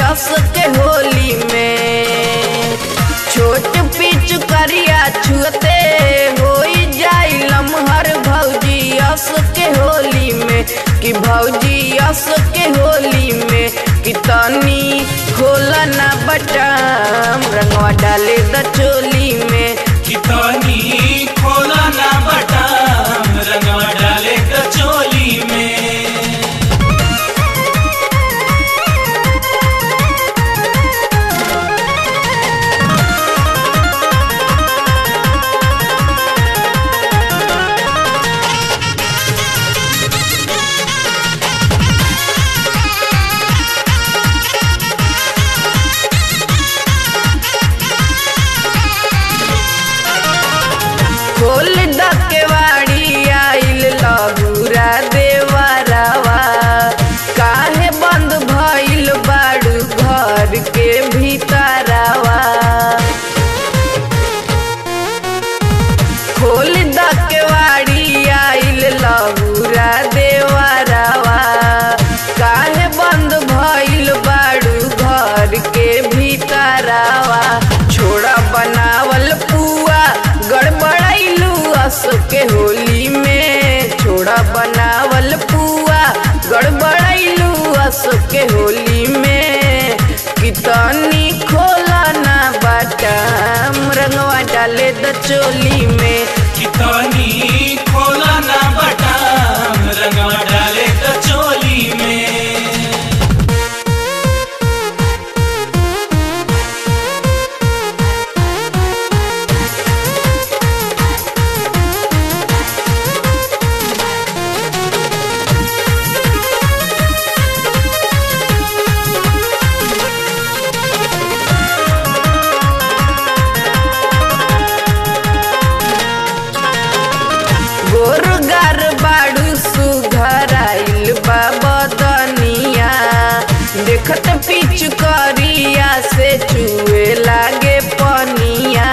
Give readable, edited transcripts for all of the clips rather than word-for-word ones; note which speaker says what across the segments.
Speaker 1: अस के होली में। छोट पिचुकरिया छुअते हो जाई लमहर भौजी अस के होली में कि भौजी अस के होली में कि तनी खोला ना बटम रंगवा डाले द चोली में
Speaker 2: कि तनी खोला ना बटम रंगवा डाले द चोली में।
Speaker 1: खोल दकेवाड़ी आइल लहुरा देवरवा काहे बंद भइल बाड़ू घर के भीतरवा। खोल दकेवाड़ी आइल लहुरा देवरवा काहे बंद भइल बाड़ू घर के भीतरवा। छोड़ा बनावल पुआ गड़बड़ाइलू अस के होली में। छोड़ा बनावल पुआ गड़बड़ाइलू अस के होली में कि तनी खोला ना बटम रंगवा डाले द चोली में
Speaker 2: कि तनी खोला ना बटम रंगवा डाले द चोली में।
Speaker 1: गोरगार बाड़ू सुघराइल बदनिया देखत पिचुकरिया से चुए लागे पनिया।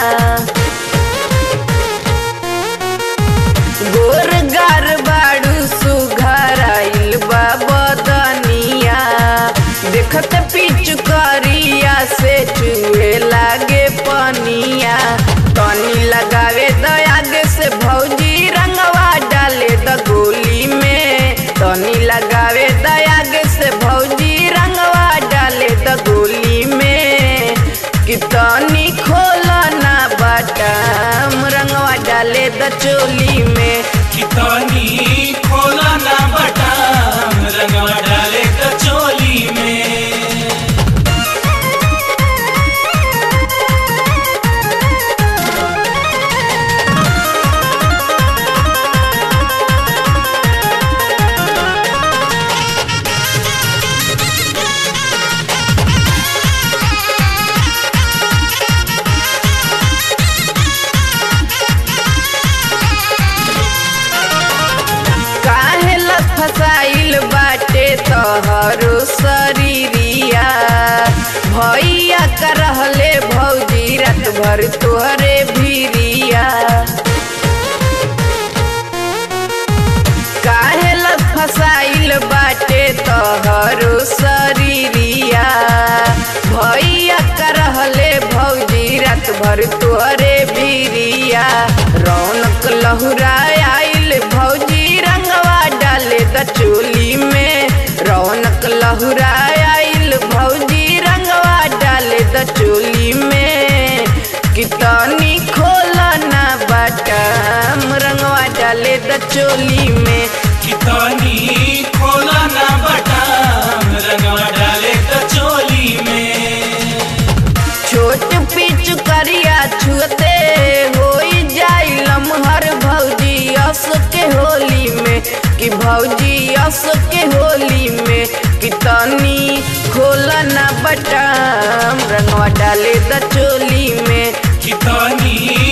Speaker 1: गोरगार बाड़ू सुघराइल बदनिया देखत पिचुकरिया से चुए लागे पनिया। तनी लगावे दयागे से भौजी रंगवा डाले द गोली में। तनी लगावे दयागे से भौजी रंगवा डाले द गोली में कि तनी खोला ना बटम रंगवा डाले द चोली में
Speaker 2: कि तनी खोला ना बटम रंगवा डाले द चोली में।
Speaker 1: फसाइल बाटे तोहरो शरीरिया भैया कर रहले भौजी रात भर तोहरे भीरिया। काहे फसाइल बाटे तोहरो शरीरिया भैया कर रहले भौजी रात भर तोहरे भीरिया। रौनक लहुरा आइल भौजी रंगवा डाले द चोली में। रौनक लहुरा आइल भौजी रंगवा डाले द चोली में कि तनी खोला ना बटम रंगवा डाले द चोली में
Speaker 2: कि तनी खोला ना बटम रंगवा डाले द चोली में।
Speaker 1: छोट पिचुकरिया छुअते हो जाई लमहर भौजी अस के होली में कि भौजी अस के होली में कि तनी खोला ना बटम रंगवा डाले द चोली में
Speaker 2: कि तनी